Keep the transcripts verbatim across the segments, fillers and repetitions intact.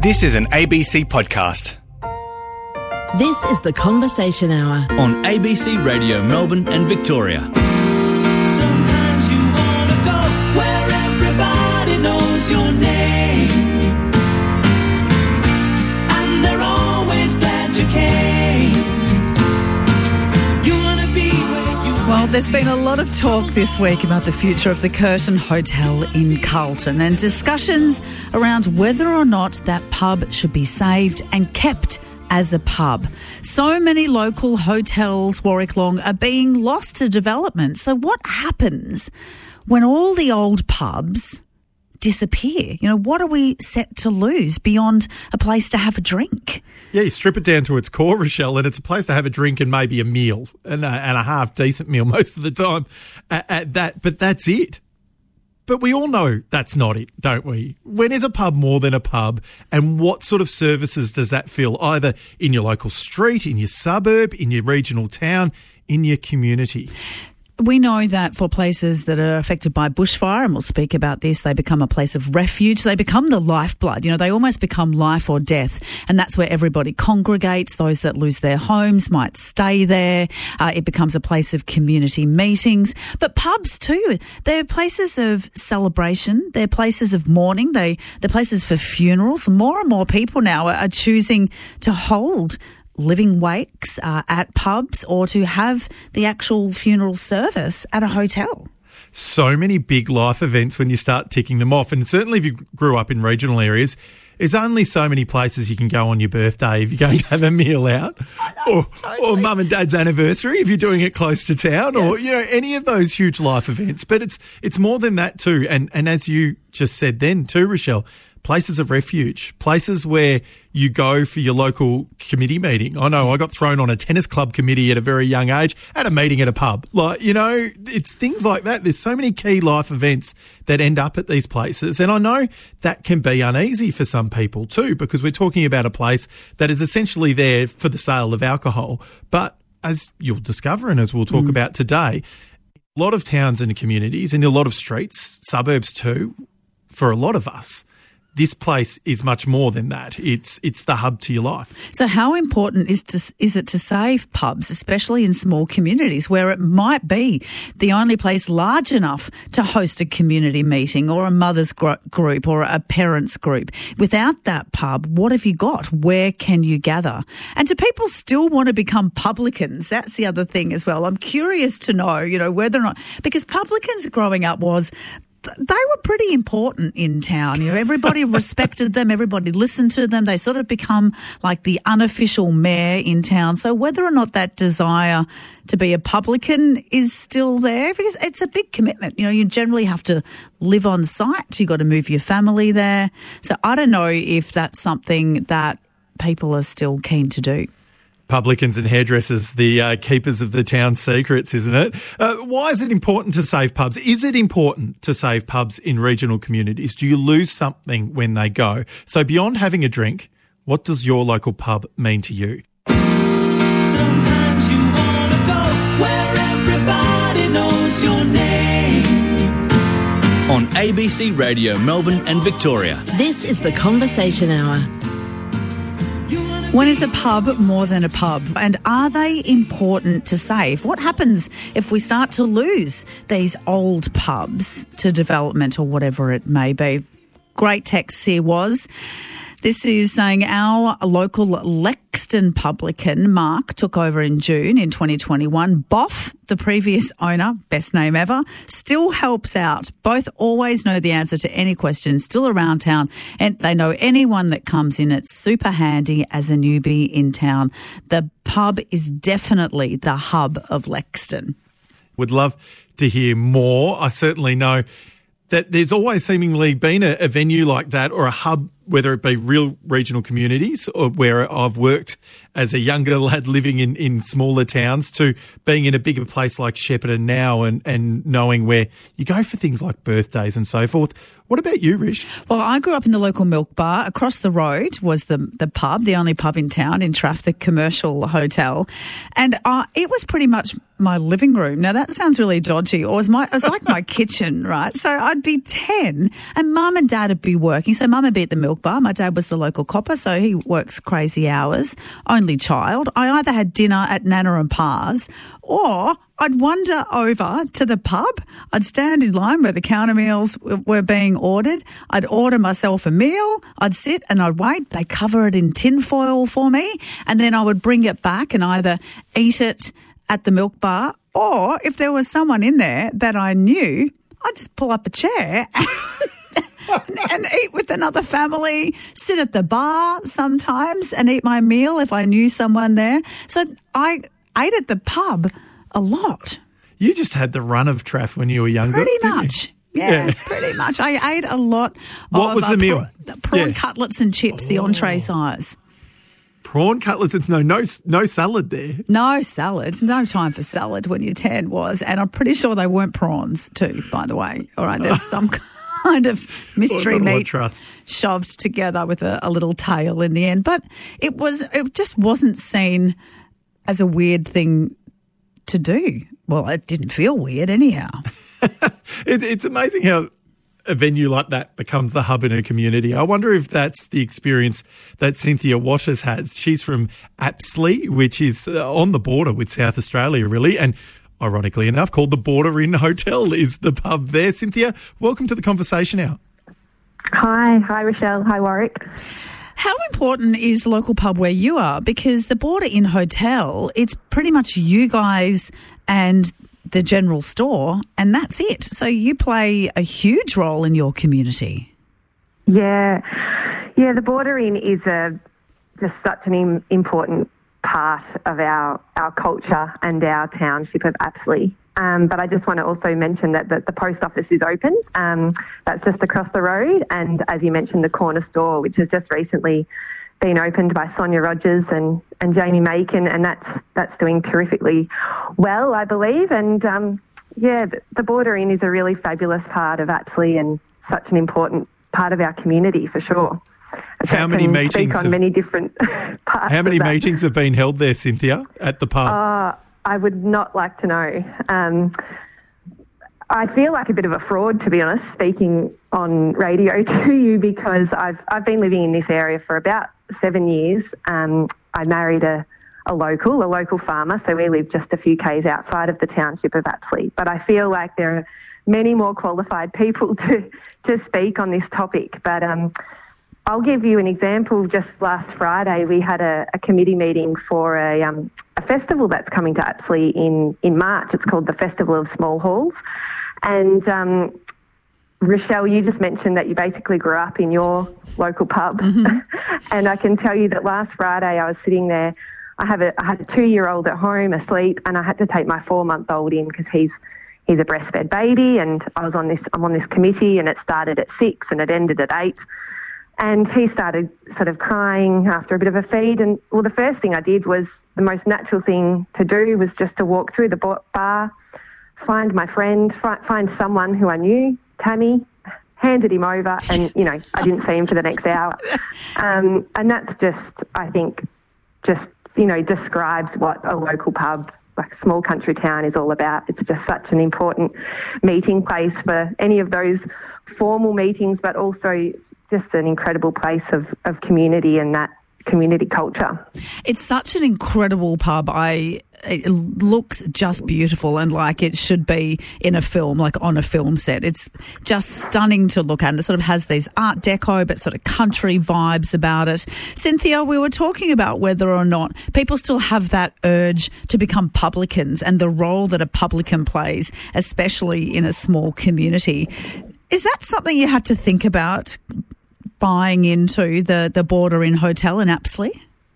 This is an A B C podcast. This is The Conversation Hour on A B C Radio Melbourne and Victoria. Sometimes you want to go where everybody knows your name, and they're always glad you came. You want to be where you Well, there's been a lot of talk this week about the future of the Curtin Hotel in Carlton and discussions around whether or not that pub should be saved and kept as a pub. So many local hotels, Warwick Long, are being lost to development. So what happens when all the old pubs disappear? You know, what are we set to lose beyond a place to have a drink? Yeah, you strip it down to its core, Rochelle, and it's a place to have a drink and maybe a meal, and a, and a half decent meal most of the time at, at that. But that's it. But we all know that's not it, don't we? When is a pub more than a pub, and what sort of services does that fill, either in your local street, in your suburb, in your regional town, in your community? We know that for places that are affected by bushfire, and we'll speak about this, they become a place of refuge. They become the lifeblood. You know, they almost become life or death. And that's where everybody congregates. Those that lose their homes might stay there. Uh, it becomes a place of community meetings. But pubs too, they're places of celebration. They're places of mourning. They, they're places for funerals. More and more people now are, are choosing to hold living wakes uh, at pubs or to have the actual funeral service at a hotel. So many big life events when you start ticking them off. And certainly if you grew up in regional areas, there's only so many places you can go on your birthday if you're going to have a meal out. know, or totally. or mum and dad's anniversary if you're doing it close to town. Yes. Or, you know, any of those huge life events. But it's it's more than that too. And, and as you just said then too, Rochelle, places of refuge, places where you go for your local committee meeting. I know I got thrown on a tennis club committee at a very young age at a meeting at a pub. Like, you know, it's things like that. There's so many key life events that end up at these places. And I know that can be uneasy for some people too, because we're talking about a place that is essentially there for the sale of alcohol. But as you'll discover, and as we'll talk mm. about today, a lot of towns and communities and a lot of streets, suburbs too, for a lot of us, this place is much more than that. It's it's the hub to your life. So how important is to, is it to save pubs, especially in small communities where it might be the only place large enough to host a community meeting or a mother's gr- group or a parents' group? Without that pub, what have you got? Where can you gather? And do people still want to become publicans? That's the other thing as well. I'm curious to know, you know, whether or not, because publicans growing up was, they were pretty important in town. You know, everybody respected them. Everybody listened to them. They sort of become like the unofficial mayor in town. So whether or not that desire to be a publican is still there, because it's a big commitment. You know, you generally have to live on site. You've got to move your family there. So I don't know if that's something that people are still keen to do. Publicans and hairdressers, the uh, keepers of the town's secrets, isn't it? Uh, why is it important to save pubs? Is it important to save pubs in regional communities? Do you lose something when they go? So beyond having a drink, what does your local pub mean to you? Sometimes you want to go where everybody knows your name. On A B C Radio Melbourne and Victoria. This is The Conversation Hour. When is a pub more than a pub? And are they important to save? What happens if we start to lose these old pubs to development or whatever it may be? Great text here was. This is saying our local Lexton publican, Mark, took over in June in twenty twenty-one. Boff, the previous owner, best name ever, still helps out. Both always know the answer to any question, still around town, and they know anyone that comes in. It's super handy as a newbie in town. The pub is definitely the hub of Lexton. Would love to hear more. I certainly know that there's always seemingly been a, a venue like that, or a hub, whether it be real regional communities or where I've worked as a younger lad living in, in smaller towns, to being in a bigger place like Shepparton now and, and knowing where you go for things like birthdays and so forth. What about you, Rish? Well, I grew up in the local milk bar. Across the road was the the pub, the only pub in town, in Traff, the Commercial Hotel. And uh, it was pretty much my living room. Now, that sounds really dodgy. Or it was, my, it was like my kitchen, right? So I'd be ten and mum and dad would be working. So mum would be at the milk milk bar. My dad was the local copper, so he works crazy hours. Only child. I either had dinner at Nana and Pa's or I'd wander over to the pub. I'd stand in line where the counter meals were being ordered. I'd order myself a meal. I'd sit and I'd wait. They cover it in tin foil for me, and then I would bring it back and either eat it at the milk bar, or if there was someone in there that I knew, I'd just pull up a chair and, and eat with another family, sit at the bar sometimes and eat my meal if I knew someone there. So I ate at the pub a lot. You just had the run of Traff when you were younger. Pretty didn't much. you? Yeah, Yeah. pretty much. I ate a lot What of was the uh, meal? Prawn, prawn Yeah. cutlets and chips, the entree size. Prawn cutlets. It's no no no salad there. No salad. No time for salad when you're ten was. And I'm pretty sure they weren't prawns too, by the way. All right, there's some kind of mystery Not a lot of meat trust. shoved together with a, a little tail in the end. But it was it just wasn't seen as a weird thing to do. Well, it didn't feel weird anyhow. It, it's amazing how a venue like that becomes the hub in a community. I wonder if that's the experience that Cynthia Waters has. She's from Apsley, which is uh, on the border with South Australia, really, and ironically enough, called the Border Inn Hotel is the pub there. Cynthia, welcome to the Conversation Hour. Hi, hi Rochelle, hi Warwick. How important is the local pub where you are? Because the Border Inn Hotel, it's pretty much you guys and the general store, and that's it. So you play a huge role in your community. Yeah, yeah. The Border Inn is a just such an im- important part of our our culture and our township of Apsley. Um, but I just want to also mention that the, the post office is open. Um, that's just across the road, and as you mentioned, the corner store, which has just recently been opened by Sonia Rogers and, and Jamie Macon, and that's that's doing terrifically well, I believe. And um, yeah, the, the Border Inn is a really fabulous part of Apsley and such an important part of our community for sure. How many can meetings Speak on have- many different parts. How many of that. meetings have been held there, Cynthia, at the pub? Uh, I would not like to know. Um, I feel like a bit of a fraud, to be honest, speaking on radio to you, because I've I've been living in this area for about seven years. Um, I married a, a local, a local farmer, so we live just a few k's outside of the township of Apsley. But I feel like there are many more qualified people to, to speak on this topic. But um, I'll give you an example. Just last Friday, we had a, a committee meeting for a, um, a festival that's coming to Apsley in, in March. It's called the Festival of Small Halls. And um, Rochelle, you just mentioned that you basically grew up in your local pub. Mm-hmm. And I can tell you that last Friday I was sitting there. I have a I had a two-year-old at home asleep, and I had to take my four-month-old in because he's he's a breastfed baby. And I was on this I'm on this committee, and it started at six and it ended at eight. And he started sort of crying after a bit of a feed. And well, the first thing I did was the most natural thing to do was just to walk through the bar, find my friend, find someone who I knew, Tammy, handed him over, and, you know, I didn't see him for the next hour. Um, and that's just, I think, just, you know, describes what a local pub, like a small country town, is all about. It's just such an important meeting place for any of those formal meetings, but also just an incredible place of, of community and that community culture. It's such an incredible pub. I it looks just beautiful and like it should be in a film, like on a film set. It's just stunning to look at, and it sort of has these art deco but sort of country vibes about it. Cynthia, we were talking about whether or not people still have that urge to become publicans and the role that a publican plays, especially in a small community. Is that something you had to think about buying into the, the Border Inn Hotel in Apsley?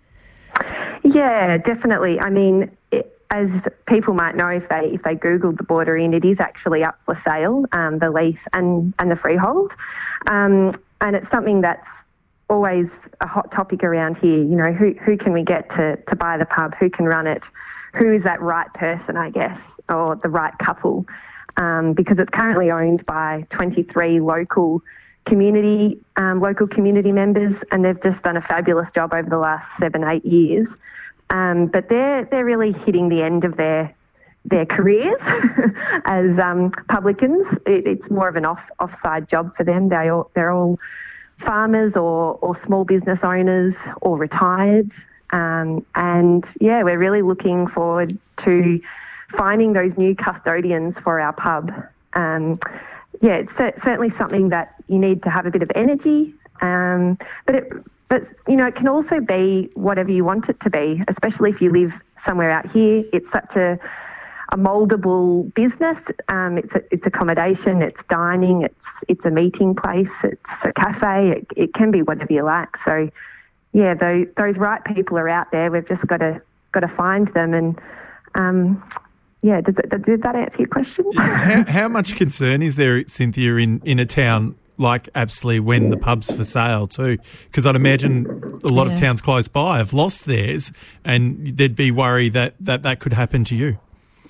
Yeah, definitely. I mean, it, as people might know if they if they Googled the Border Inn, it is actually up for sale, um, the lease and, and the freehold. Um, and it's something that's always a hot topic around here. You know, who who can we get to, to buy the pub? Who can run it? Who is that right person, I guess, or the right couple? Um, because it's currently owned by twenty-three local community um, local community members, and they've just done a fabulous job over the last seven, eight years. Um, but they're they're really hitting the end of their their careers as um, publicans. It, it's more of an off offside job for them. They all they're all farmers or, or small business owners or retired. Um, and, yeah, we're really looking forward to finding those new custodians for our pub. Um, yeah, it's cer- certainly something that you need to have a bit of energy, um, but, it, but, you know, it can also be whatever you want it to be, especially if you live somewhere out here. It's such a, a mouldable business. Um, it's, a, it's accommodation, it's dining, it's it's a meeting place, it's a cafe, it, it can be whatever you like. So, yeah, those, those right people are out there. We've just got to got to find them. And, um, yeah, did, that- did that answer your question? how, how much concern is there, Cynthia, in, in a town like Apsley when the pub's for sale too? Because I'd imagine a lot Yeah. of towns close by have lost theirs, and there'd be worry that that, that could happen to you.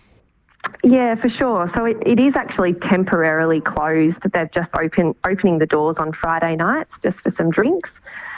Yeah, for sure. So it, it is actually temporarily closed. They've just open, opening the doors on Friday nights just for some drinks.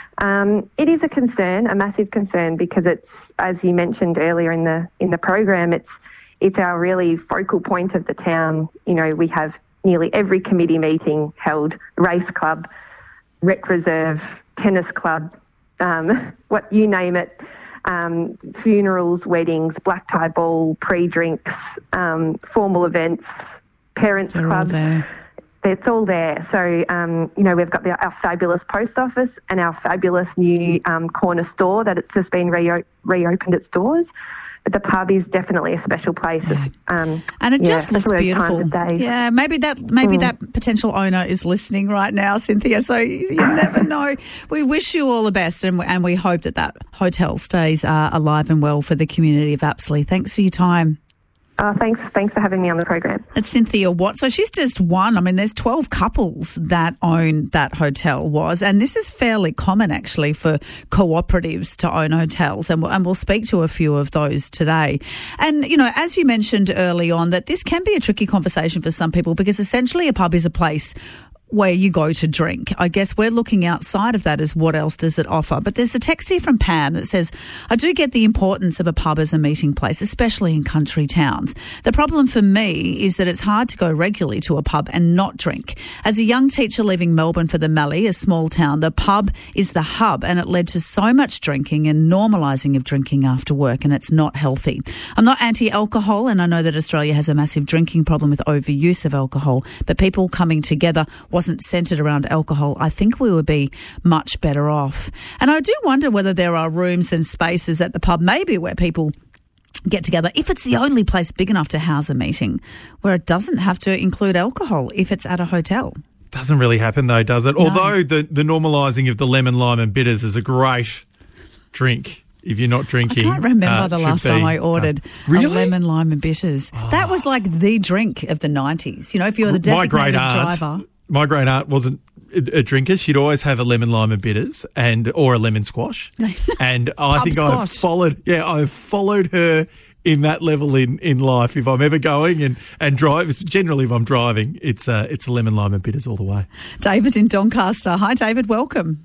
Um, it is a concern, a massive concern, because it's, as you mentioned earlier in the in the program, it's it's our really focal point of the town. You know, we have nearly every committee meeting held, race club, rec reserve, tennis club, um, what you name it. Um, funerals, weddings, black tie ball, pre-drinks, um, formal events, parents' They're all clubs. there. It's all there. So, um, you know, we've got the, our fabulous post office and our fabulous new um, corner store that it's just been reo- reopened its doors. But the pub is definitely a special place. Yeah. Um, And it yeah, just looks especially those times beautiful. of day. Yeah, maybe that maybe Mm. that potential owner is listening right now, Cynthia. So you, you never know. We wish you all the best, and and we hope that that hotel stays uh, alive and well for the community of Apsley. Thanks for your time. Uh, thanks, thanks for having me on the program. It's Cynthia Watt. So she's just one. I mean, there's twelve couples that own that hotel, was, and this is fairly common actually for cooperatives to own hotels, and we'll, and we'll speak to a few of those today. And, you know, as you mentioned early on, that this can be a tricky conversation for some people, because essentially a pub is a place where you go to drink. I guess we're looking outside of that as what else does it offer. But there's a text here from Pam that says, I do get the importance of a pub as a meeting place, especially in country towns. The problem for me is that it's hard to go regularly to a pub and not drink. As a young teacher leaving Melbourne for the Mallee, a small town, the pub is the hub, and it led to so much drinking and normalising of drinking after work, and it's not healthy. I'm not anti-alcohol, and I know that Australia has a massive drinking problem with overuse of alcohol, but people coming together wasn't centred around alcohol, I think we would be much better off. And I do wonder whether there are rooms and spaces at the pub maybe where people get together, if it's the only place big enough to house a meeting, where it doesn't have to include alcohol if it's at a hotel. Doesn't really happen though, does it? No. Although the, the normalising of the lemon, lime and bitters is a great drink. If you're not drinking, I can't remember uh, the should last be time I done. ordered Really? a lemon, lime and bitters. Oh. That was like the drink of the nineties. You know, if you're the My great designated aunt, driver. my great aunt wasn't a a drinker. She'd always have a lemon, lime and bitters, and or a lemon squash. And I Pub think I've squash. followed. Yeah, I've followed her in that level in, in life. If I'm ever going and and drive, generally if I'm driving, it's uh, it's a lemon, lime and bitters all the way. David's in Doncaster. Hi, David. Welcome.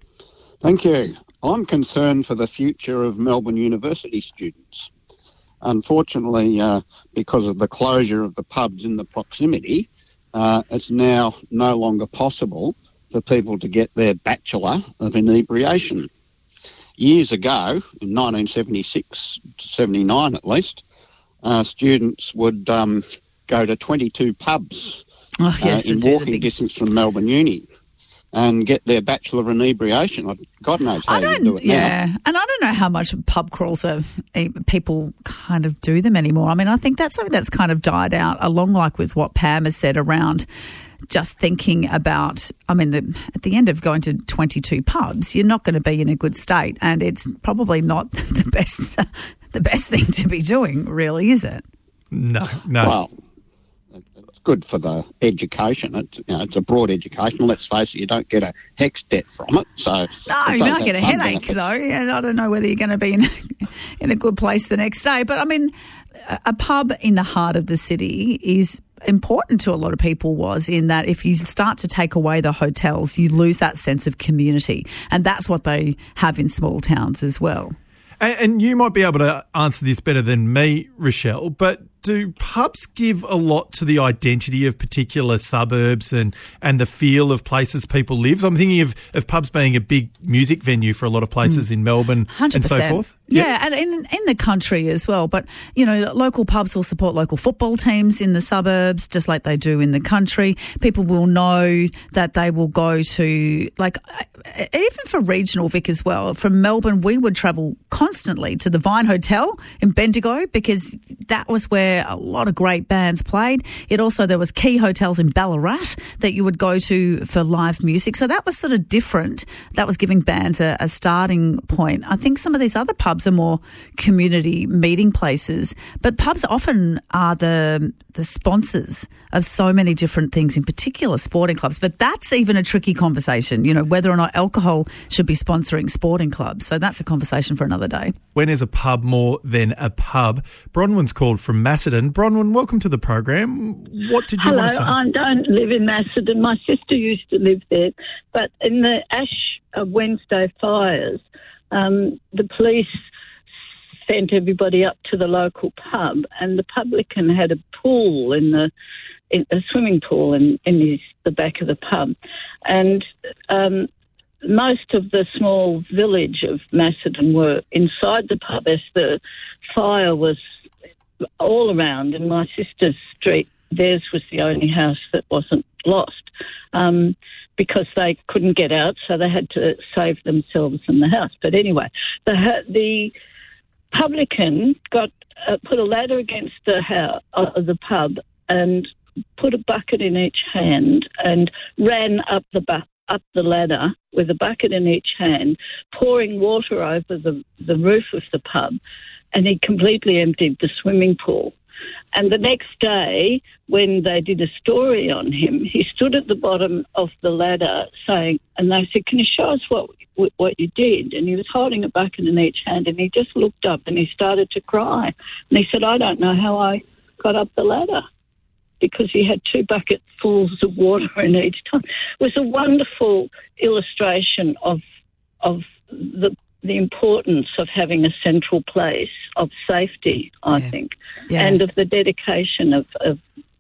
Thank you. I'm concerned for the future of Melbourne University students. Unfortunately, uh, because of the closure of the pubs in the proximity, uh, it's now no longer possible for people to get their Bachelor of Inebriation. Years ago, in nineteen seventy-six to seventy-nine at least, uh, students would um, go to twenty-two pubs Oh, yes, uh, in they do the walking big- distance from Melbourne Uni and get their Bachelor of Inebriation. God knows how I you don't, do it yeah, now. and I don't know how much pub crawls are, eh, people kind of do them anymore. I mean, I think that's something that's kind of died out, along like with what Pam has said around just thinking about, I mean, the, at the end of going to twenty-two pubs, you're not going to be in a good state, and it's probably not the best, the best thing to be doing, really, is it? No, no. Well, it's good for the education. It's, you know, it's a broad education. Let's face it, you don't get a HECS debt from it. So No, it you does don't have get a some headache benefits. though, and I don't know whether you're going to be in in a good place the next day. But I mean, a, a pub in the heart of the city is important to a lot of people, was in that if you start to take away the hotels, you lose that sense of community, and that's what they have in small towns as well. And, and you might be able to answer this better than me, Rochelle, but do pubs give a lot to the identity of particular suburbs and, and the feel of places people live? I'm thinking of, of pubs being a big music venue for a lot of places mm. in Melbourne one hundred percent. and so forth. Yeah, yeah, and in, in the country as well. But, you know, local pubs will support local football teams in the suburbs, just like they do in the country. People will know that they will go to, like, even for regional, Vic, as well. From Melbourne, we would travel constantly to the Vine Hotel in Bendigo because that was where a lot of great bands played. It also, there was key hotels in Ballarat that you would go to for live music. So that was sort of different. That was giving bands a, a starting point. I think some of these other pubs are more community meeting places, but pubs often are the the sponsors of so many different things, in particular sporting clubs. But that's even a tricky conversation, you know, whether or not alcohol should be sponsoring sporting clubs. So that's a conversation for another day. When is a pub more than a pub? Bronwyn's called from Macedon. Bronwyn, welcome to the program. What did you Hello, want to say? I don't live in Macedon. My sister used to live there. But in the Ash uh, Wednesday fires, um, the police sent everybody up to the local pub, and the publican had a pool in the in a swimming pool in, in his, the back of the pub, and um, most of the small village of Macedon were inside the pub as the fire was all around. In my sister's street, theirs was the only house that wasn't lost um, because they couldn't get out, so they had to save themselves in the house. But anyway, the the publican got uh, put a ladder against the house, uh, the pub, and put a bucket in each hand and ran up the bu- up the ladder with a bucket in each hand, pouring water over the, the roof of the pub, and he completely emptied the swimming pool. And the next day, when they did a story on him, he stood at the bottom of the ladder saying, and they said, "Can you show us what what you did?" And he was holding a bucket in each hand, and he just looked up and he started to cry. And he said, "I don't know how I got up the ladder," because he had two bucketfuls of water in each time. It was a wonderful illustration of of the the importance of having a central place of safety, I yeah. think, yeah. and of the dedication of, of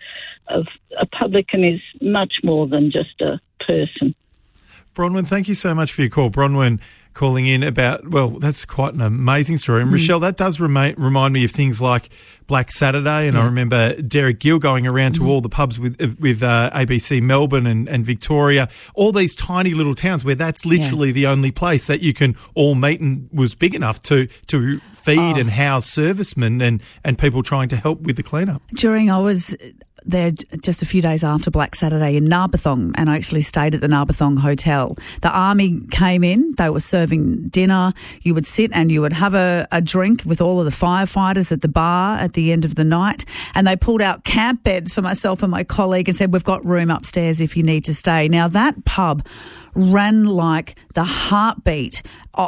of a publican is much more than just a person. Bronwyn, thank you so much for your call. Bronwyn calling in about, well, that's quite an amazing story. And, mm. Rochelle, that does remind, remind me of things like Black Saturday, and yeah. I remember Derek Gill going around to mm. all the pubs with with uh, A B C Melbourne and, and Victoria, all these tiny little towns where that's literally yeah. the only place that you can all meet, and was big enough to, to feed oh. and house servicemen and, and people trying to help with the cleanup. During, I was there just a few days after Black Saturday in Narberthong, and I actually stayed at the Narberthong Hotel. The army came in, they were serving dinner. You would sit and you would have a, a drink with all of the firefighters at the bar at the end of the night, and they pulled out camp beds for myself and my colleague and said, "We've got room upstairs if you need to stay." Now, that pub ran like the heartbeat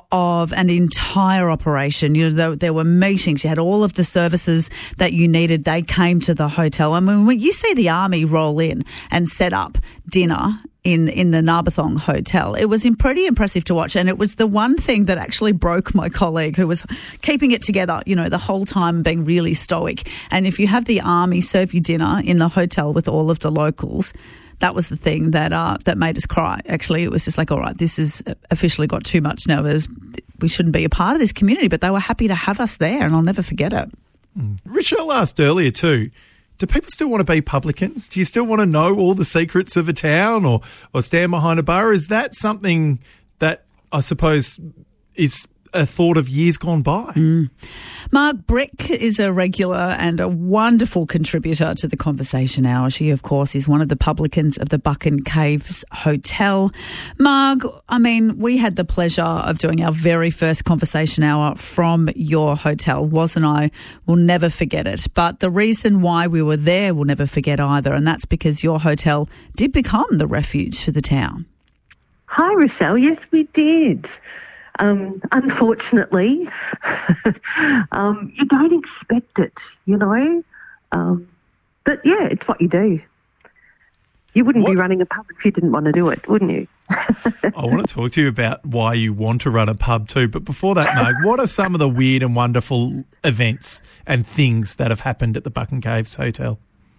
of an entire operation. You know, there, there were meetings. You had all of the services that you needed. They came to the hotel. I mean, when you see the army roll in and set up dinner in in the Narberthong Hotel, it was pretty impressive to watch. And it was the one thing that actually broke my colleague, who was keeping it together, you know, the whole time, being really stoic. And if you have the army serve you dinner in the hotel with all of the locals, that was the thing that uh, that made us cry. Actually, it was just like, all right, this has officially got too much now. There's, we shouldn't be a part of this community, but they were happy to have us there, and I'll never forget it. Mm. Rochelle asked earlier too, do people still want to be publicans? Do you still want to know all the secrets of a town, or, or stand behind a bar? Is that something that I suppose is a thought of years gone by? Mm. Mark Brick is a regular and a wonderful contributor to the Conversation Hour. She, of course, is one of the publicans of the Buchan Caves Hotel. Mark, I mean, we had the pleasure of doing our very first Conversation Hour from your hotel, wasn't I? We'll never forget it. But the reason why we were there, we'll never forget either, and that's because your hotel did become the refuge for the town. Hi, Rochelle. Yes, we did. Um, unfortunately, um, you don't expect it, you know. Um, but, yeah, it's what you do. You wouldn't what? be running a pub if you didn't want to do it, wouldn't you? I want to talk to you about why you want to run a pub too. But before that, Marg, what are some of the weird and wonderful events and things that have happened at the Buchan Caves Hotel?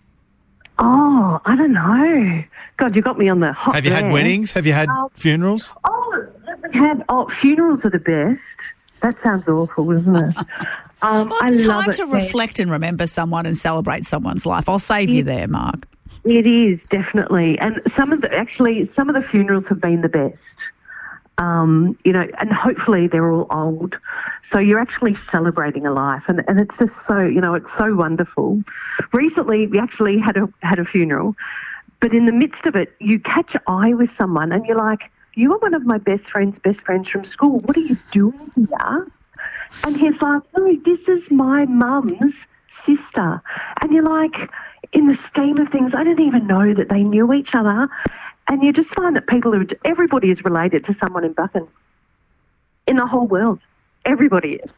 Oh, I don't know. God, you got me on the hot Have you there. had weddings? Have you had Um, funerals? Oh, we had oh, funerals are the best. That sounds awful, doesn't it? Um, Well, it's I love time it to when- reflect and remember someone and celebrate someone's life. I'll save you there, Marg. It is, definitely. And some of the, actually, some of the funerals have been the best. Um, you know, and hopefully they're all old. So you're actually celebrating a life. And, and it's just so, you know, it's so wonderful. Recently, we actually had a, had a funeral. But in the midst of it, you catch eye with someone and you're like, you are one of my best friends, best friends from school. What are you doing here? And he's like, no, this is my mum's sister. And you're like, in the scheme of things, I didn't even know that they knew each other. And you just find that people are, everybody is related to someone in Buchan. In the whole world. Everybody is.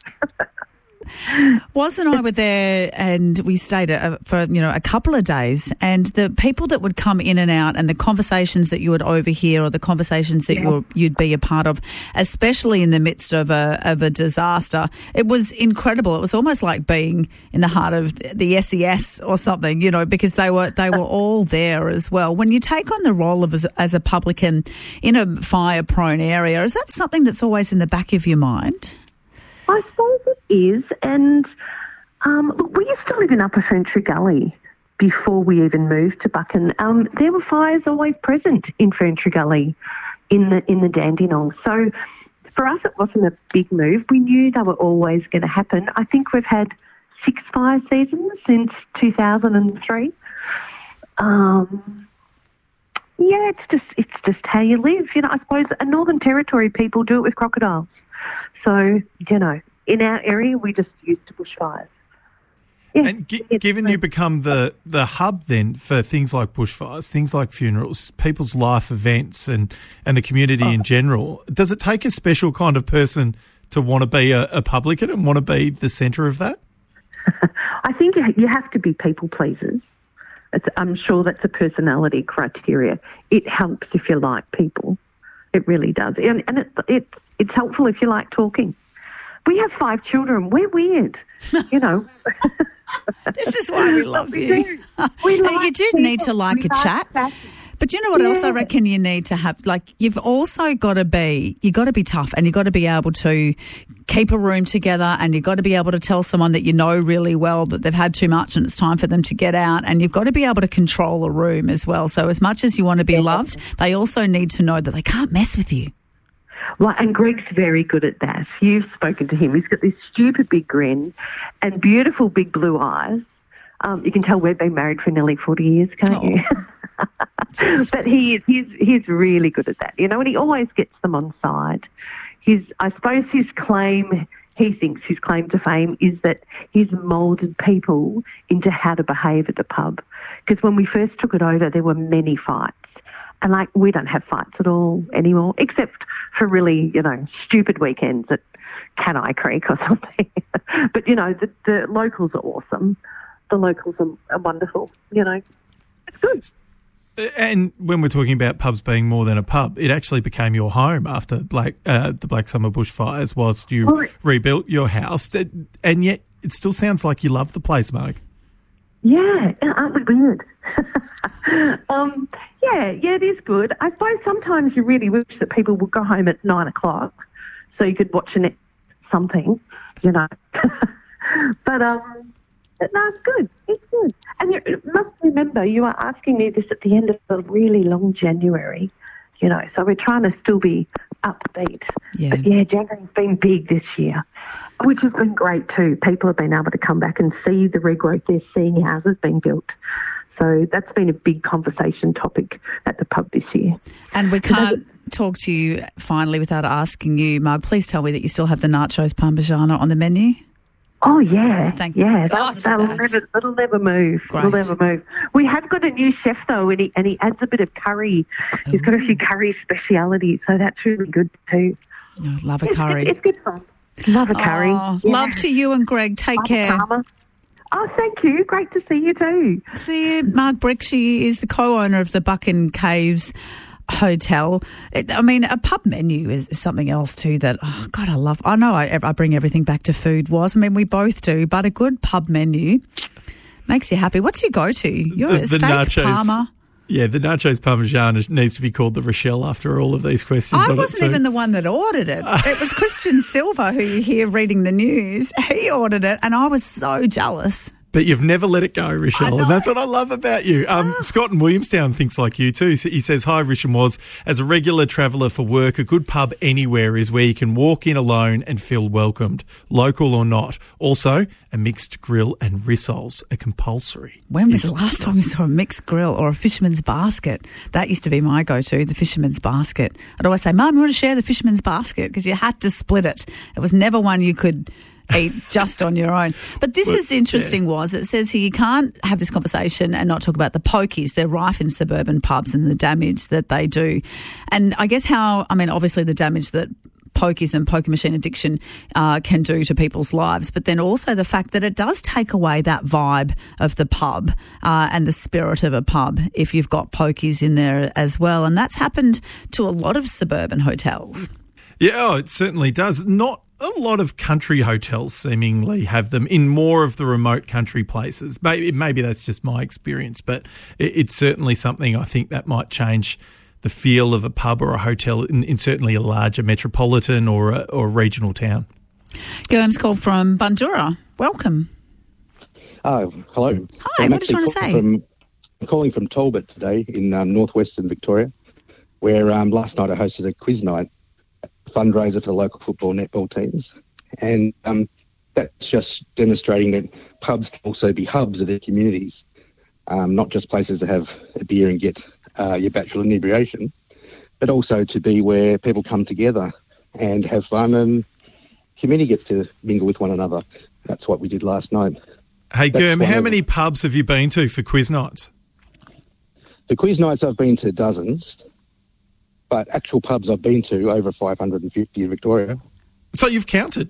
Was and I were there, and we stayed a, for you know a couple of days. And the people that would come in and out, and the conversations that you would overhear, or the conversations that Yeah. you were, you'd be a part of, especially in the midst of a of a disaster, it was incredible. It was almost like being in the heart of the S E S or something, you know, because they were they were all there as well. When you take on the role of as, as a publican in a fire prone area, is that something that's always in the back of your mind? I suppose it is. And um, look, we used to live in Upper Ferntree Gully before we even moved to Buchan. Um, there were fires always present in Ferntree Gully in the in the Dandenong. So for us, it wasn't a big move. We knew they were always going to happen. I think we've had six fire seasons since two thousand three. Um, yeah, it's just it's just how you live. You know, I suppose a Northern Territory people do it with crocodiles. So, you know, in our area, we just used to bushfires. Yeah, And gi- given you become the, the hub then for things like bushfires, things like funerals, people's life events and, and the community Oh. in general, does it take a special kind of person to want to be a, a publican and want to be the centre of that? I think you you have to be people pleasers. It's, I'm sure that's a personality criteria. It helps if you like people. It really does. And, and it, it, it's helpful if you like talking. We have five children. We're weird, you know. This is why we love we you. do. We And like you do people. need to like We a chat. chatting. But you know what else I Yeah. reckon you need to have? Like, you've also got to be, you got to be tough, and you've got to be able to keep a room together, and you've got to be able to tell someone that you know really well that they've had too much and it's time for them to get out, and you've got to be able to control a room as well. So as much as you want to be loved, they also need to know that they can't mess with you. Well, and Greg's very good at that. You've spoken to him. He's got this stupid big grin and beautiful big blue eyes. Um, you can tell we've been married for nearly forty years, can't Oh. you? But he is, he's, he's really good at that, you know, and he always gets them on side. His, I suppose his claim, he thinks his claim to fame is that he's moulded people into how to behave at the pub. Because when we first took it over, there were many fights. And, like, we don't have fights at all anymore, except for really, you know, stupid weekends at Canai Creek or something. But, you know, the, the locals are awesome. The locals are, are wonderful, you know. It's good. And when we're talking about pubs being more than a pub, it actually became your home after Black uh, the Black Summer bushfires whilst you Well, rebuilt your house. And yet it still sounds like you love the place, Marg. Yeah, aren't we weird? um, yeah, yeah, it is good. I suppose sometimes you really wish that people would go home at nine o'clock so you could watch a net something, you know. But um, but no, it's good. It's good. And you must remember, you are asking me this at the end of a really long January, you know, so we're trying to still be upbeat. Yeah. But yeah, January's been big this year, which has been great too. People have been able to come back and see the regrowth. They're seeing houses being built. So that's been a big conversation topic at the pub this year. And we can't talk to you finally without asking you, Marg, please tell me that you still have the nachos parmigiana on the menu. Oh, yeah. Thank yeah, God that, for that'll, that. never, that'll never move. Great. It'll never move. We have got a new chef, though, and he, and he adds a bit of curry. He's got a few curry specialities, so that's really good, too. Oh, love a It's, curry. it's, it's good fun. Love a curry. Oh, Yeah. Love to you and Greg. Take Love a care. parma. Oh, thank you. Great to see you, too. See you, Marg Brick. She is the co-owner of the Buchan Caves hotel. It, I mean, a pub menu is, is something else too that, oh God, I love. I know I, I bring everything back to food was. I mean, we both do, but a good pub menu makes you happy. What's your go-to? You're The- a the steak nachos. parma. Yeah, the nachos parmesan is- needs to be called the Rochelle after all of these questions. I on wasn't it, so- even the one that ordered it. It was Christian Silva, who you hear reading the news. He ordered it, and I was so jealous. But you've never let it go, Rochelle, and that's what I love about you. Um, Ah. Scott in Williamstown thinks like you too. He says, "Hi, Rish and Woz. As a regular traveller for work, a good pub anywhere is where you can walk in alone and feel welcomed, local or not. Also, a mixed grill and rissoles are compulsory." When was the last time you saw a mixed grill or a fisherman's basket? That used to be my go-to, the fisherman's basket. I'd always say, Mum, you want to share the fisherman's basket? Because you had to split it. It was never one you could eat just on your own. But this Well, is interesting, was it says here you can't have this conversation and not talk about the pokies. They're rife in suburban pubs and the damage that they do. And I guess how, I mean, obviously the damage that pokies and poker machine addiction uh, can do to people's lives, but then also the fact that it does take away that vibe of the pub uh, and the spirit of a pub if you've got pokies in there as well. And that's happened to a lot of suburban hotels. Yeah, oh, it certainly does. Not a lot of country hotels seemingly have them in more of the remote country places. Maybe, maybe that's just my experience, but it, it's certainly something I think that might change the feel of a pub or a hotel in, in certainly a larger metropolitan or a, or a regional town. Germ's called from Bundoora. Welcome. Oh, hello. Hi, I'm what did you actually want to say? calling From, I'm calling from Talbot today in um, northwestern Victoria, where um, last night I hosted a quiz night, a fundraiser for the local football netball teams. And um, that's just demonstrating that pubs can also be hubs of their communities, um, not just places to have a beer and get uh, your bachelor inebriation, but also to be where people come together and have fun and community gets to mingle with one another. That's what we did last night. Hey, That's Germ, one how of- many pubs have you been to for quiz nights? The quiz nights I've been to dozens, but actual pubs I've been to over five hundred fifty in Victoria. So you've counted?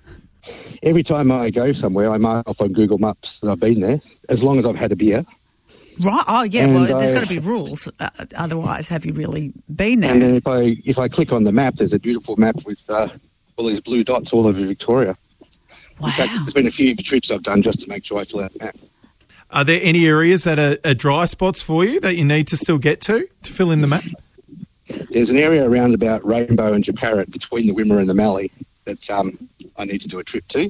Every time I go somewhere, I mark off on Google Maps that I've been there, as long as I've had a beer. Right. Oh, yeah. And well, there's I- got to be rules. Uh, otherwise, have you really been there? And then if I if I click on the map, there's a beautiful map with uh, all these blue dots all over Victoria. Wow. In fact, there's been a few trips I've done just to make sure I fill out the map. Are there any areas that are, are dry spots for you that you need to still get to to fill in the map? There's an area around about Rainbow and Japarrit between the Wimmera and the Mallee that um, I need to do a trip to.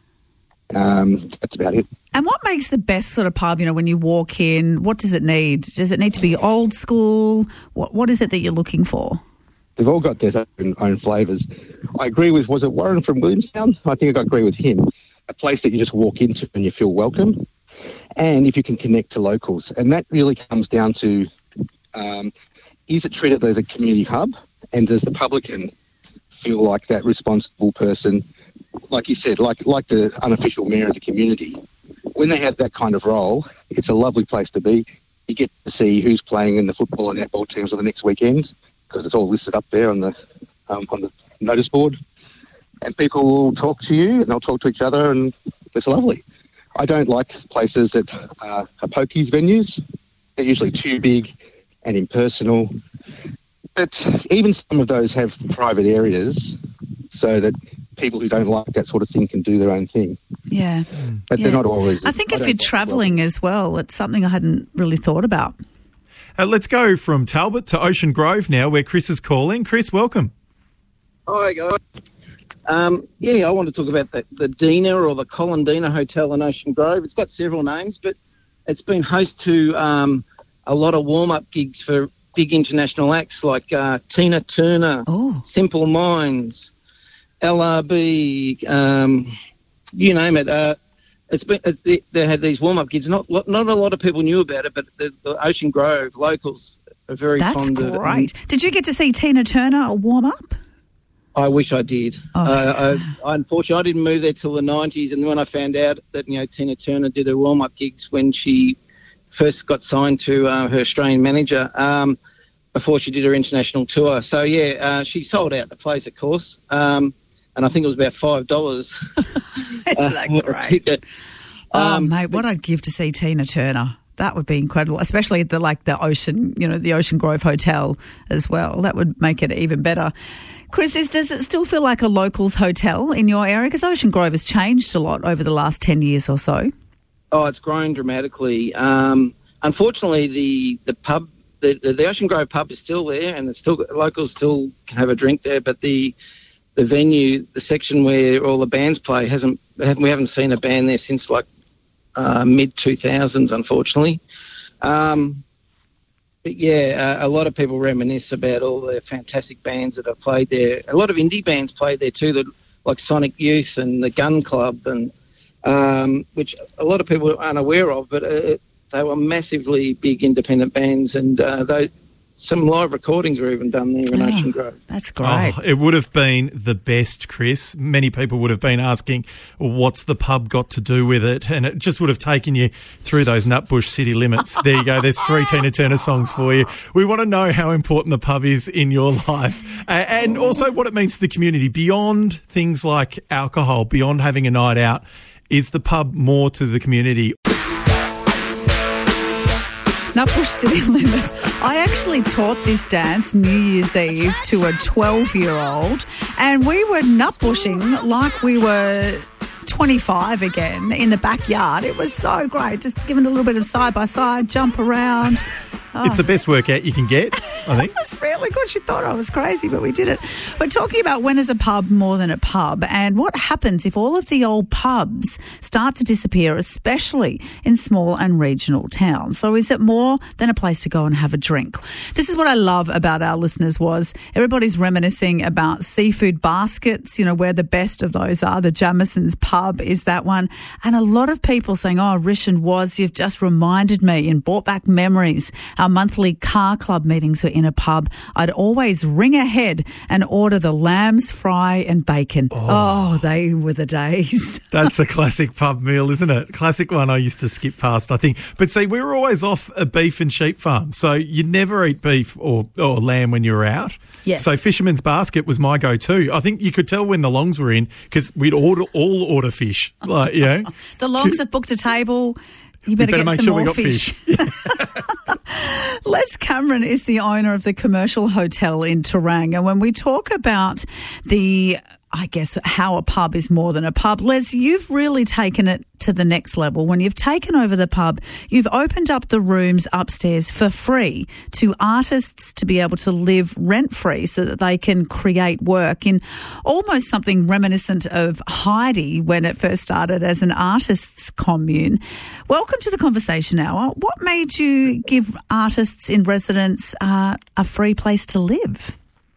Um, that's about it. And what makes the best sort of pub, you know, when you walk in, what does it need? Does it need to be old school? What What is it that you're looking for? They've all got their own, own flavours. I agree with, was it Warren from Williamstown? I think I agree with him. A place that you just walk into and you feel welcome. And if you can connect to locals. And that really comes down to, um, is it treated as a community hub? And does the publican feel like that responsible person, like you said, like like the unofficial mayor of the community? When they have that kind of role, it's a lovely place to be. You get to see who's playing in the football and netball teams on the next weekend, because it's all listed up there on the um, on the notice board. And people will talk to you and they'll talk to each other, and it's lovely. I don't like places that uh, are pokies venues. They're usually too big and impersonal. But even some of those have private areas so that people who don't like that sort of thing can do their own thing. Yeah. But yeah. they're not always. I think I if don't you're like travelling as well, it's something I hadn't really thought about. Uh, let's go from Talbot to Ocean Grove now, where Chris is calling. Chris, welcome. Hi, guys. Um, yeah, I want to talk about the, the Dina or the Colandina Hotel in Ocean Grove. It's got several names, but it's been host to um, a lot of warm-up gigs for big international acts like uh, Tina Turner, oh. Simple Minds, L R B, um, you name it. Uh, it's been it, they, they had these warm-up gigs. Not not a lot of people knew about it, but the, the Ocean Grove locals are very That's fond of it. great. Did you get to see Tina Turner warm up? I wish I did. Oh, uh, I, unfortunately, I didn't move there till the nineties, and when I found out that you know Tina Turner did her warm-up gigs when she first got signed to uh, her Australian manager um, before she did her international tour. So yeah, uh, she sold out the place, of course, um, and I think it was about five dollars. Isn't that uh, great? a ticket. Oh, Um, mate, what I'd give to see Tina Turner. that would be incredible, especially the like the Ocean, you know, the Ocean Grove Hotel as well. That would make it even better. Chris, is, does it still feel like a locals hotel in your area? Because Ocean Grove has changed a lot over the last ten years or so. Oh, it's grown dramatically. Um, unfortunately, the, the pub, the, the, the Ocean Grove pub is still there, and it's still locals still can have a drink there, but the the venue, the section where all the bands play, hasn't we haven't seen a band there since like uh, mid two thousands, unfortunately. Um, but yeah, uh, a lot of people reminisce about all the fantastic bands that have played there. A lot of indie bands played there too, that like Sonic Youth and the Gun Club, and um, which a lot of people aren't aware of, but uh, they were massively big independent bands, and uh, they. Some live recordings were even done there in oh, Ocean Grove. That's great. Oh, it would have been the best, Chris. Many people would have been asking, well, what's the pub got to do with it? And it just would have taken you through those Nutbush city limits. There you go. There's three Tina Turner songs for you. We want to know how important the pub is in your life, uh, and also what it means to the community. Beyond things like alcohol, beyond having a night out, is the pub more to the community? Nutbush City Limits. I actually taught this dance New Year's Eve to a twelve-year-old, and we were nutbushing like we were twenty-five again in the backyard. It was so great, just giving a little bit of side-by-side, jump around. Oh. It's the best workout you can get, I think. It was really good. She thought I was crazy, but we did it. We're talking about when is a pub more than a pub, and what happens if all of the old pubs start to disappear, especially in small and regional towns. So is it more than a place to go and have a drink? This is what I love about our listeners was everybody's reminiscing about seafood baskets, you know, where the best of those are. The Jamison's pub is that one. And a lot of people saying, oh, Rish and Woz, you've just reminded me and brought back memories. Our monthly car club meetings were in a pub. I'd always ring ahead and order the lambs, fry and bacon. Oh, oh they were the days. That's a classic pub meal, isn't it? Classic one I used to skip past, I think. But see, we were always off a beef and sheep farm, so you'd never eat beef or, or lamb when you were out. Yes. So Fisherman's Basket was my go-to. I think you could tell when the Longs were in because we'd order, all order fish. Like, you know. The Longs have booked a table. You better, better get make some sure more we got fish. fish. Yeah. Les Cameron is the owner of the Commercial Hotel in Terang. And when we talk about the, I guess, how a pub is more than a pub, Les, you've really taken it to the next level. When you've taken over the pub, you've opened up the rooms upstairs for free to artists to be able to live rent-free so that they can create work in almost something reminiscent of Heidi when it first started as an artists' commune. Welcome to the Conversation Hour. What made you give artists in residence uh, a free place to live?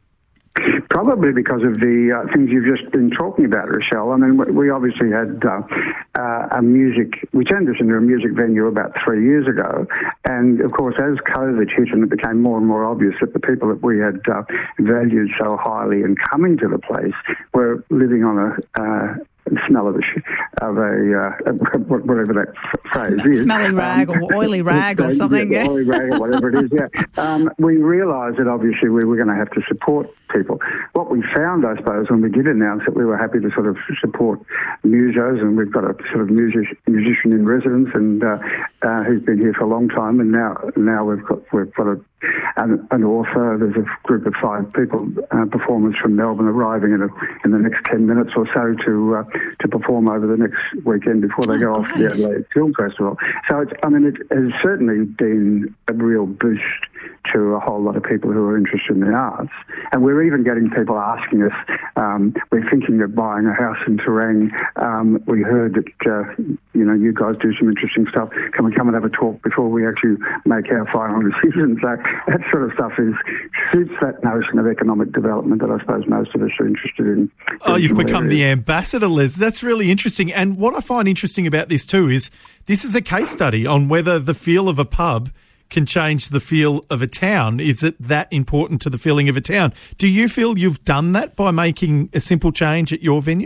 Probably because of the uh, things you've just been talking about, Rochelle. I mean, we obviously had uh, uh, a music, we turned this into a music venue about three years ago. And, of course, as COVID hit and it became more and more obvious that the people that we had uh, valued so highly in coming to the place were living on a... Uh, smell of a, of a uh, whatever that phrase Sm- is. Smelly rag um, or oily rag or something. Yeah, yeah. Oily rag or whatever it is, yeah. Um, we realised that obviously we were going to have to support people. What we found, I suppose, when we did announce that we were happy to sort of support musos, and we've got a sort of music, musician in residence and uh, uh, who's been here for a long time, and now now we've got we've got a And, and also there's a group of five people, uh, performers from Melbourne, arriving in, a, in the next ten minutes or so to uh, to perform over the next weekend before they oh, go off to the Adelaide Film Festival. So, it's, I mean, it has certainly been a real boost to a whole lot of people who are interested in the arts. And we're even getting people asking us, um, we're thinking of buying a house in Terang. Um, we heard that, uh, you know, you guys do some interesting stuff. Can we come and have a talk before we actually make our final decision? So that sort of stuff is suits that notion of economic development that I suppose most of us are interested in. Oh, you've become the ambassador, Les. That's really interesting. And what I find interesting about this too is this is a case study on whether the feel of a pub can change the feel of a town. Is it that important to the feeling of a town? Do you feel you've done that by making a simple change at your venue?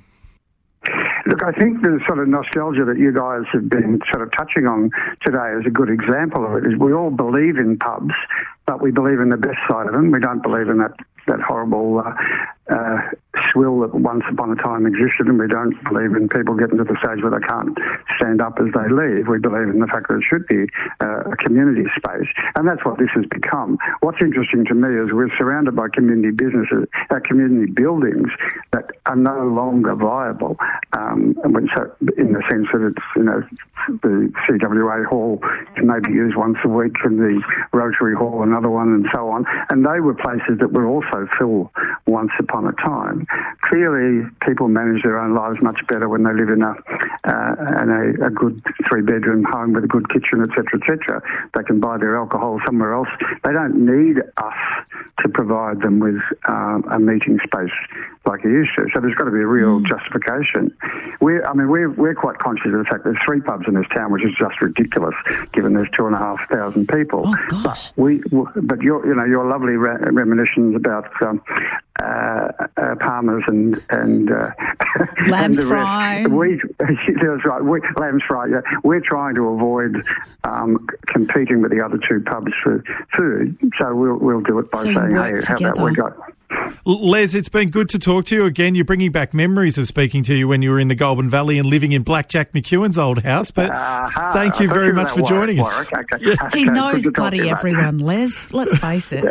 Look, I think the sort of nostalgia that you guys have been sort of touching on today is a good example of it. Is we all believe in pubs, but we believe in the best side of them. We don't believe in that that horrible uh, uh, will that once upon a time existed, and we don't believe in people getting to the stage where they can't stand up as they leave. We believe in the fact that it should be uh, a community space, and that's what this has become. What's interesting to me is we're surrounded by community businesses, uh, community buildings that are no longer viable, um, and so in the sense that it's, you know, the C W A hall can maybe use once a week, and the Rotary Hall another one, and so on. And they were places that were also full once upon a time. Clearly, people manage their own lives much better when they live in a uh, in a, a good three-bedroom home with a good kitchen, et cetera, et cetera. They can buy their alcohol somewhere else. They don't need us to provide them with um, a meeting space like it used to. So there's got to be a real mm. justification. We're, I mean, we're we're quite conscious of the fact there's three pubs in this town, which is just ridiculous, given there's two and a half thousand people. Oh gosh! But we, but your, you know, your lovely re- reminiscence about um, uh, uh, Palmer's and and uh, Lamb's and the fry. Rest. We, that's right. We, Lamb's fry. Yeah, we're trying to avoid um, competing with the other two pubs for food, so we'll we'll do it by So saying, work "Hey, how about we go?" Les, it's been good to talk to you again. You're bringing back memories of speaking to you when you were in the Goulburn Valley and living in Black Jack McEwen's old house. But uh-huh. thank you very much for Warwick, joining Warwick. us. Okay. Yeah. He Okay, knows good to talk bloody to you, mate. everyone, Les. Let's face it.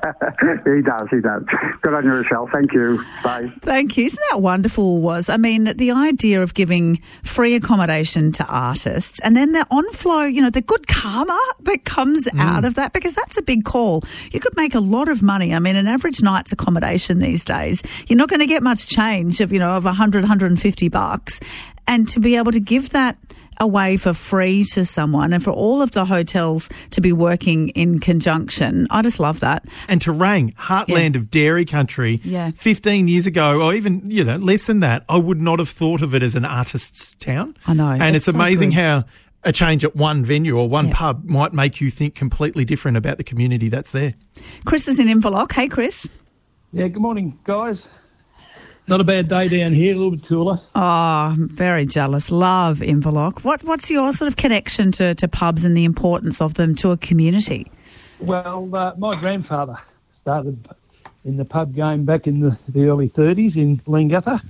He does, he does. Good on you, Rochelle. Thank you. Bye. Thank you. Isn't that wonderful? Was I mean, the idea of giving free accommodation to artists and then the on-flow, you know, the good karma that comes mm. out of that, because that's a big call. You could make a lot of money. I mean, an average night's accommodation these days, you're not going to get much change of, you know, of one hundred, one hundred fifty bucks. And to be able to give that away for free to someone and for all of the hotels to be working in conjunction, I just love that. And Terang, heartland Yeah. of dairy country, Yeah. fifteen years ago, or even, you know, less than that, I would not have thought of it as an artist's town. I know. And it's, it's so amazing good. how a change at one venue or one Yeah. pub might make you think completely different about the community that's there. Chris is in Inverloch. Hey, Chris. Yeah, good morning, guys. Not a bad day down here, a little bit cooler. Oh, I'm very jealous. Love Inverloch. What, what's your sort of connection to, to pubs and the importance of them to a community? Well, uh, my grandfather started in the pub game back in the, the early thirties in Leangutha.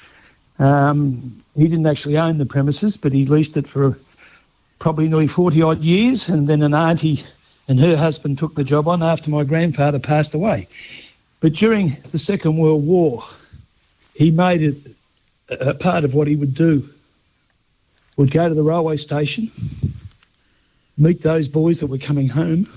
Um, he didn't actually own the premises, but he leased it for probably nearly forty-odd years, and then an auntie and her husband took the job on after my grandfather passed away. But during the Second World War, he made it a part of what he would do. Would go to the railway station, meet those boys that were coming home,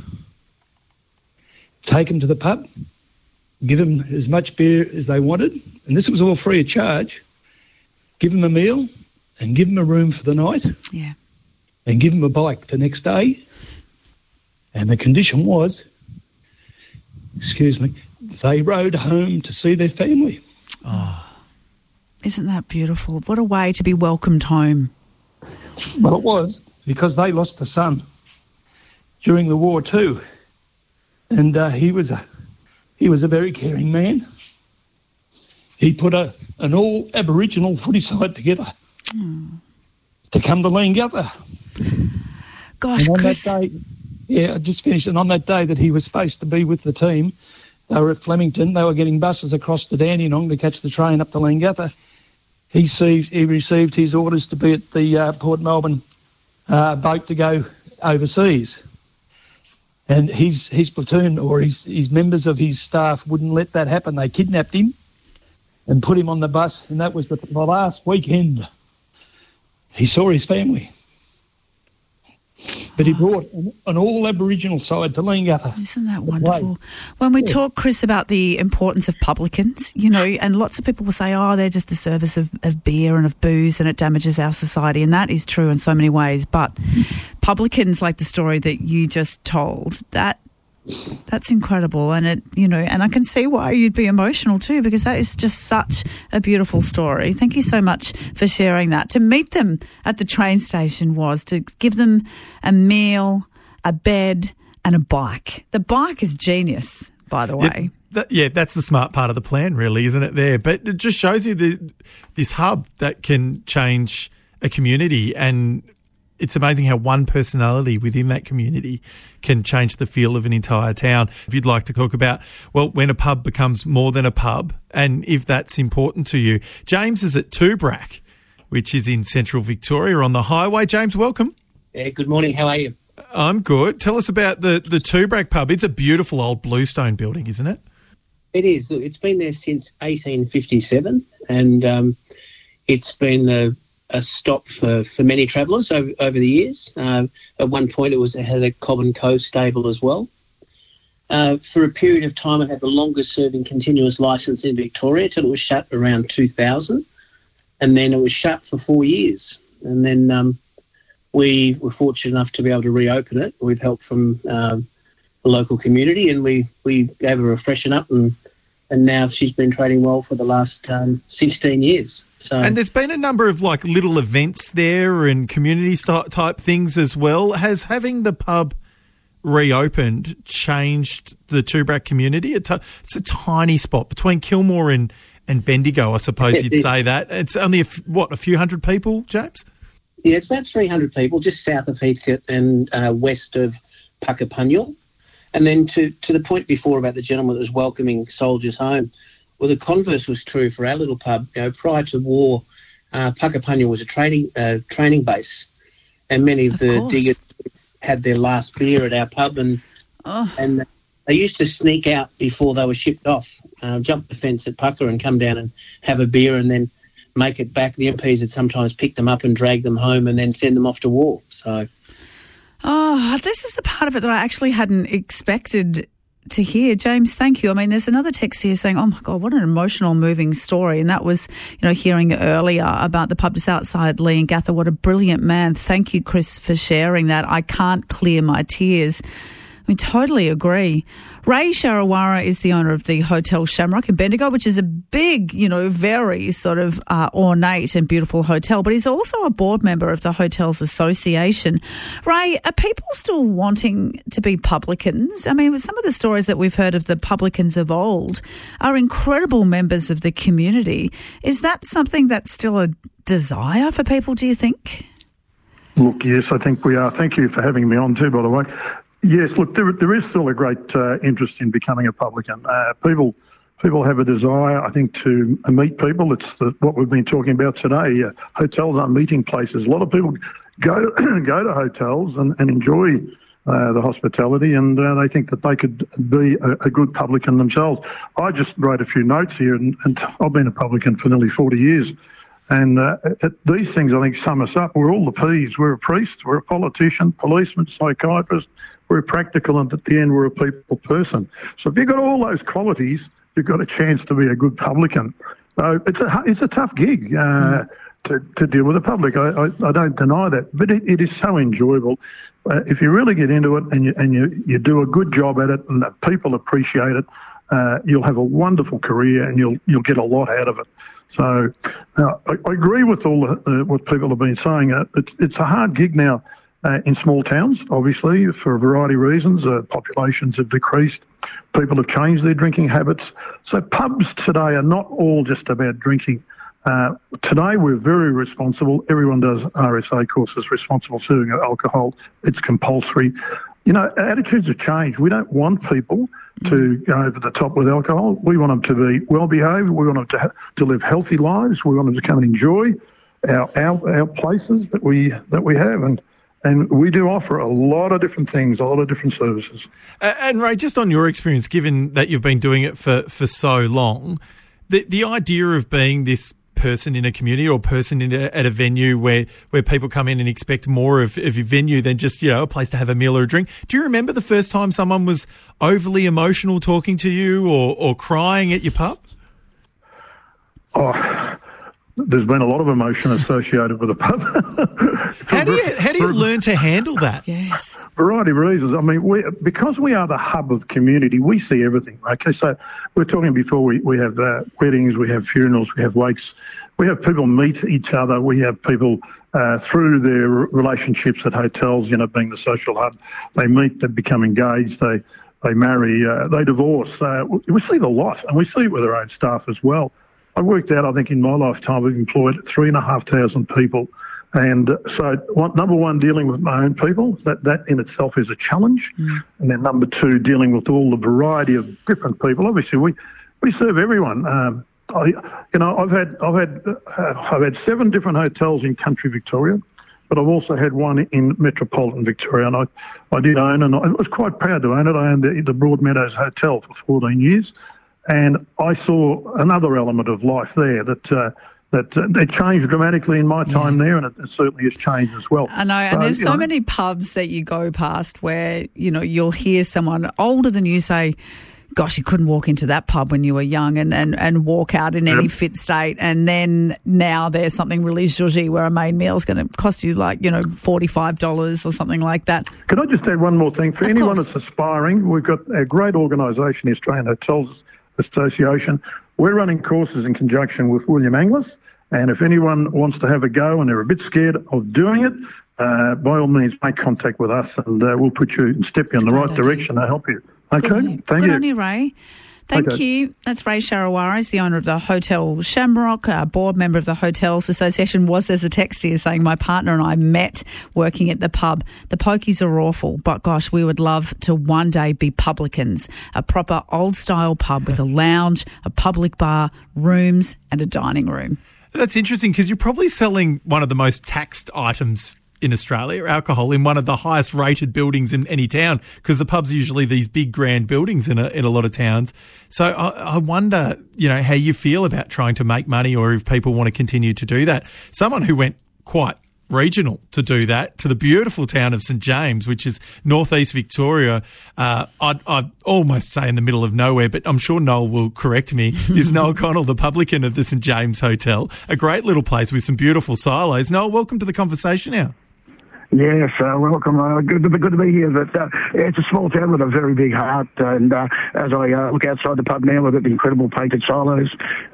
take them to the pub, give them as much beer as they wanted, and this was all free of charge, give them a meal and give them a room for the night. Yeah. And give them a bike the next day. And the condition was, excuse me, they rode home to see their family. Oh, isn't that beautiful? What a way to be welcomed home. Well, it was, because they lost a son during the war too. And uh, he was a he was a very caring man. He put a an all Aboriginal footy side together mm. to come to Leangutha. Gosh, and on Chris. That day, yeah, I just finished. And on that day that he was supposed to be with the team, they were at Flemington. They were getting buses across to Dandenong to catch the train up to Leangutha. He received, he received his orders to be at the uh, Port Melbourne uh, boat to go overseas. And his his platoon or his, his members of his staff wouldn't let that happen. They kidnapped him and put him on the bus, and that was the, the last weekend he saw his family. But he brought an, an all-Aboriginal side to Leangutha. Isn't that wonderful? When we yeah. talk, Chris, about the importance of publicans, you know, and lots of people will say, oh, they're just the service of, of beer and of booze and it damages our society, and that is true in so many ways. But publicans, like the story that you just told, that that's incredible. And, it, you know, and I can see why you'd be emotional too, because that is just such a beautiful story. Thank you so much for sharing that. To meet them at the train station was to give them a meal, a bed and a bike. The bike is genius, by the way. Yeah, that, yeah, that's the smart part of the plan, really, isn't it, there? But it just shows you the, this hub that can change a community and it's amazing how one personality within that community can change the feel of an entire town. If you'd like to talk about, well, when a pub becomes more than a pub and if that's important to you. James is at Toobrack, which is in central Victoria on the highway. James, welcome. Yeah, good morning. How are you? I'm good. Tell us about the, the Toobrack pub. It's a beautiful old bluestone building, isn't it? It is. Look, it's been there since eighteen fifty-seven and um, it's been a, a stop for, for many travellers over, over the years. Uh, at one point it was it had a Cobb and Co stable as well. Uh, for a period of time it had the longest serving continuous licence in Victoria till it was shut around two thousand, and then it was shut for four years. And then um, we were fortunate enough to be able to reopen it with help from um, the local community, and we, we gave her a freshen up, and and now she's been trading well for the last um, sixteen years. So, and there's been a number of like little events there and community st- type things as well. Has having the pub reopened changed the Toobrack community? It's a tiny spot between Kilmore and, and Bendigo, I suppose it you'd is. say that. It's only, a f- what, a few hundred people, James? Yeah, it's about three hundred people just south of Heathcote and uh, west of Puckapunyal. And then to, to the point before about the gentleman that was welcoming soldiers home, well, the converse was true for our little pub. You know, prior to war, uh, Puckapunyal was a training uh, training base, and many of, Of the course. diggers had their last beer at our pub, and Oh. and they used to sneak out before they were shipped off, uh, jump the fence at Pucka and come down and have a beer, and then make it back. The M Ps would sometimes pick them up and drag them home, and then send them off to war. So. Oh, this is the part of it that I actually hadn't expected to hear. James, thank you. I mean, there's another text here saying, oh my God, what an emotional, moving story. And that was, you know, hearing earlier about the pub just outside Leongatha. What a brilliant man. Thank you, Chris, for sharing that. I can't clear my tears. I mean, totally agree. Ray Sharawara is the owner of the Hotel Shamrock in Bendigo, which is a big, you know, very sort of uh, ornate and beautiful hotel, but he's also a board member of the Hotels Association. Ray, are people still wanting to be publicans? I mean, with some of the stories that we've heard of the publicans of old are incredible members of the community. Is that something that's still a desire for people, do you think? Look, yes, I think we are. Thank you for having me on too, by the way. Yes, look, there, there is still a great uh, interest in becoming a publican. Uh, people people have a desire, I think, to meet people. It's the, what we've been talking about today. Uh, hotels are meeting places. A lot of people go, go to hotels and, and enjoy uh, the hospitality, and uh, they think that they could be a, a good publican themselves. I just wrote a few notes here, and, and I've been a publican for nearly forty years. And uh, it, these things, I think, sum us up. We're all the P's. We're a priest, we're a politician, policeman, psychiatrist. We're practical, and at the end, we're a people person. So if you've got all those qualities, you've got a chance to be a good publican. So it's a it's a tough gig uh, mm. to, to deal with the public. I, I, I don't deny that, but it, it is so enjoyable. Uh, if you really get into it and you and you, you do a good job at it, and the people appreciate it, uh, you'll have a wonderful career, and you'll you'll get a lot out of it. So uh, I, I agree with all the, uh, what people have been saying. Uh, it's it's a hard gig now. Uh, in small towns, obviously, for a variety of reasons. Uh, populations have decreased. People have changed their drinking habits. So pubs today are not all just about drinking. Uh, today we're very responsible. Everyone does R S A courses, responsible serving of alcohol. It's compulsory. You know, attitudes have changed. We don't want people to go over the top with alcohol. We want them to be well-behaved. We want them to, ha- to live healthy lives. We want them to come and enjoy our, our, our places that we that we have. And And we do offer a lot of different things, a lot of different services. Uh, and Ray, just on your experience, given that you've been doing it for, for so long, the the idea of being this person in a community or person in a, at a venue where, where people come in and expect more of, of your venue than just, you know, a place to have a meal or a drink. Do you remember the first time someone was overly emotional talking to you or, or crying at your pub? Oh, there's been a lot of emotion associated with the pub. How do you how do you learn to handle that? Yes, variety of reasons. I mean, we because we are the hub of community, we see everything. Okay, so we we're talking before. We we have uh, weddings, we have funerals, we have wakes, we have people meet each other. We have people uh, through their relationships at hotels. You know, being the social hub, they meet, they become engaged, they they marry, uh, they divorce. Uh, we see it a lot, and we see it with our own staff as well. I worked out, I think in my lifetime, we've employed three and a half thousand people And so, one, number one, dealing with my own people, that, that in itself is a challenge. Mm. And then number two, dealing with all the variety of different people. Obviously, we, we serve everyone. Um, I, you know, I've had I've had uh, I've had seven different hotels in country Victoria, but I've also had one in metropolitan Victoria, and I, I did own, and I was quite proud to own it. I owned the, the Broadmeadows Hotel for fourteen years, and I saw another element of life there that. Uh, That uh, it changed dramatically in my time yeah. there, and it, it certainly has changed as well. I know, and so, there's so know, many pubs that you go past where, you know, you'll hear someone older than you say, gosh, you couldn't walk into that pub when you were young and, and, and walk out in yep. any fit state. And then now there's something really zhuzhy where a main meal is going to cost you like, you know, forty-five dollars or something like that. Can I just add one more thing? For of anyone course. that's aspiring, we've got a great organisation, the Australian Hotels Association. We're running courses in conjunction with William Anglis, and if anyone wants to have a go and they're a bit scared of doing it, uh, by all means make contact with us, and uh, we'll put you and step you in the right direction to help you. Okay, Good thank Good you. on you, Ray. Thank okay. you. That's Ray Sharawara. He's the owner of the Hotel Shamrock, a board member of the Hotels Association. Was there's a text here saying my partner and I met working at the pub. The pokies are awful, but gosh, we would love to one day be publicans. A proper old-style pub with a lounge, a public bar, rooms and a dining room. That's interesting because you're probably selling one of the most taxed items in Australia, alcohol, in one of the highest rated buildings in any town, because the pubs are usually these big grand buildings in a, in a lot of towns. So I, I wonder, you know, how you feel about trying to make money, or if people want to continue to do that. Someone who went quite regional to do that, to the beautiful town of St James, which is northeast Victoria. Uh, I'd, I'd almost say in the middle of nowhere, but I'm sure Noel will correct me, is Noel Connell, the publican of the St James Hotel. A great little place with some beautiful silos. Noel, welcome to the conversation now. Yes, uh, welcome. Uh, good to be good to be here. But uh, it's a small town with a very big heart, and uh, as I uh, look outside the pub now, we've got the incredible painted silos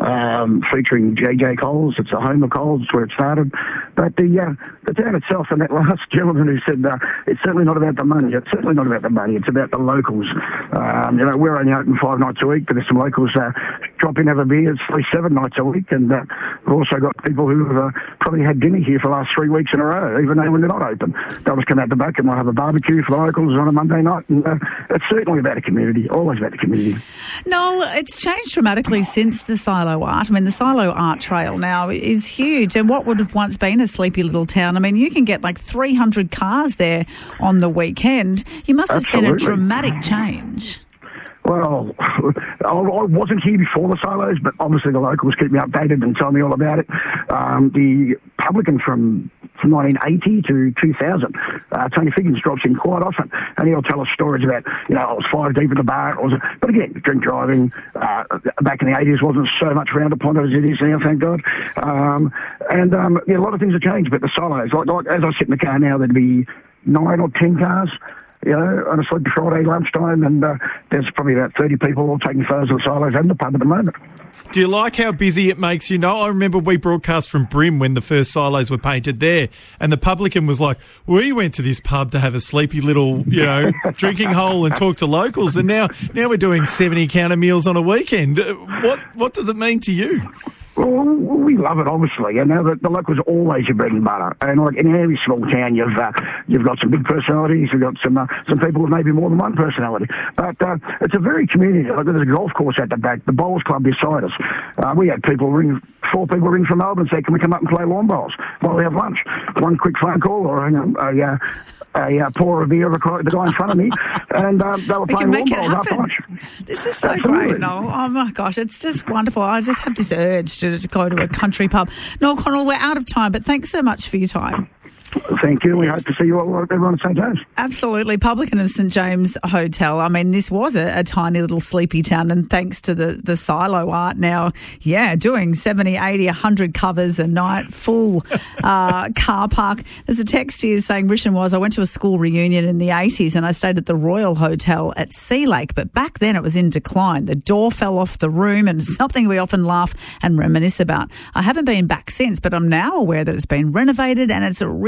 um, featuring J J Coles. It's a home of Coles. It's where it started. But the uh, the town itself, and that last gentleman who said uh, it's certainly not about the money. It's certainly not about the money. It's about the locals. Um, you know, we're only open five nights a week, but there's some locals uh, drop in, have a beer. It's three seven nights a week, and uh, we've also got people who have uh, probably had dinner here for the last three weeks in a row, even though when they're not open. They'll just come out the back and we'll have a barbecue for the locals on a Monday night. And uh, it's certainly about the community, always about the community. No, it's changed dramatically since the Silo Art. I mean, the Silo Art Trail now is huge. And what would have once been a sleepy little town, I mean, you can get like three hundred cars there on the weekend. You must have Absolutely. seen a dramatic change. Well, I wasn't here before the silos, but obviously the locals keep me updated and tell me all about it. Um, the publican from, from nineteen eighty to two thousand, uh, Tony Figgins drops in quite often, and he'll tell us stories about, you know, I was five deep in the bar. It was, but again, drink driving uh, back in the eighties wasn't so much frowned upon as it is now, thank God. Um, and um, yeah, a lot of things have changed, but the silos, like, like as I sit in the car now, there'd be nine or ten cars, you know, on a Sleepy Friday lunchtime, and uh, there's probably about thirty people all taking photos of the silos and the pub at the moment. Do you like how busy it makes you? No, I remember we broadcast from Brim when the first silos were painted there, and the publican was like, we went to this pub to have a sleepy little, you know, drinking hole and talk to locals, and now now we're doing seventy counter meals on a weekend. What what does it mean to you? Well, we love it, obviously. You know, the, the locals are always your bread and butter. And like in every small town, you've uh, you've got some big personalities. You've got some uh, some people with maybe more than one personality. But uh, it's a very community. Like, there's a golf course at the back, the bowls club beside us. Uh, we had people ring, four people ring from Melbourne, say, "Can we come up and play lawn bowls while we have lunch?" One quick phone call, or you know, a uh, a uh, pour of beer of the guy in front of me, and um, they were We playing can lawn make it bowls after happen. lunch. This is so Absolutely. great, Noel. Oh, my gosh, it's just wonderful. I just have this urge to, to go to a country pub. Noel Connell, we're out of time, but thanks so much for your time. Thank you. We hope to see you all, everyone at St James. Absolutely. Publican of St James Hotel. I mean, this was a, a tiny little sleepy town, and thanks to the, the silo art now, yeah, doing seventy, eighty, one hundred covers a night, full uh, car park. There's a text here saying, Rishan was, I went to a school reunion in the eighties and I stayed at the Royal Hotel at Sea Lake, but back then it was in decline. The door fell off the room, and something we often laugh and reminisce about. I haven't been back since, but I'm now aware that it's been renovated and it's a real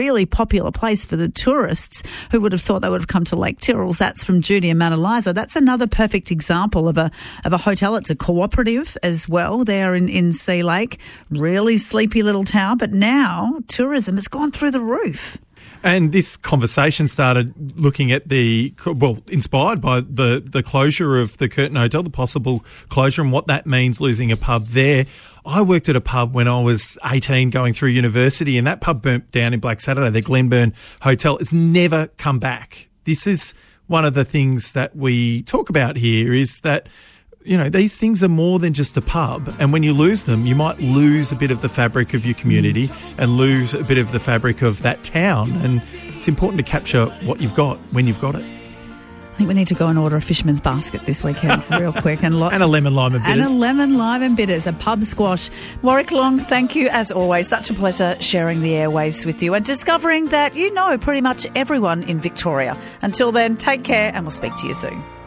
really popular place for the tourists who would have thought they would have come to Lake Tyrrell's. That's from Judy and Mount Eliza. That's another perfect example of a of a hotel. It's a cooperative as well there in, in Sea Lake. Really sleepy little town, but now tourism has gone through the roof. And this conversation started looking at the, well, inspired by the, the closure of the Curtin Hotel, the possible closure and what that means, losing a pub there. I worked at a pub when I was eighteen going through university, and that pub burnt down in Black Saturday, the Glenburn Hotel. It's never come back. This is one of the things that we talk about here is that, you know, these things are more than just a pub. And when you lose them, you might lose a bit of the fabric of your community and lose a bit of the fabric of that town. And it's important to capture what you've got when you've got it. I think we need to go and order a fisherman's basket this weekend real quick. And lots and a lemon, lime and bitters. And a lemon, lime and bitters, a pub squash. Warwick Long, thank you as always. Such a pleasure sharing the airwaves with you and discovering that you know pretty much everyone in Victoria. Until then, take care and we'll speak to you soon.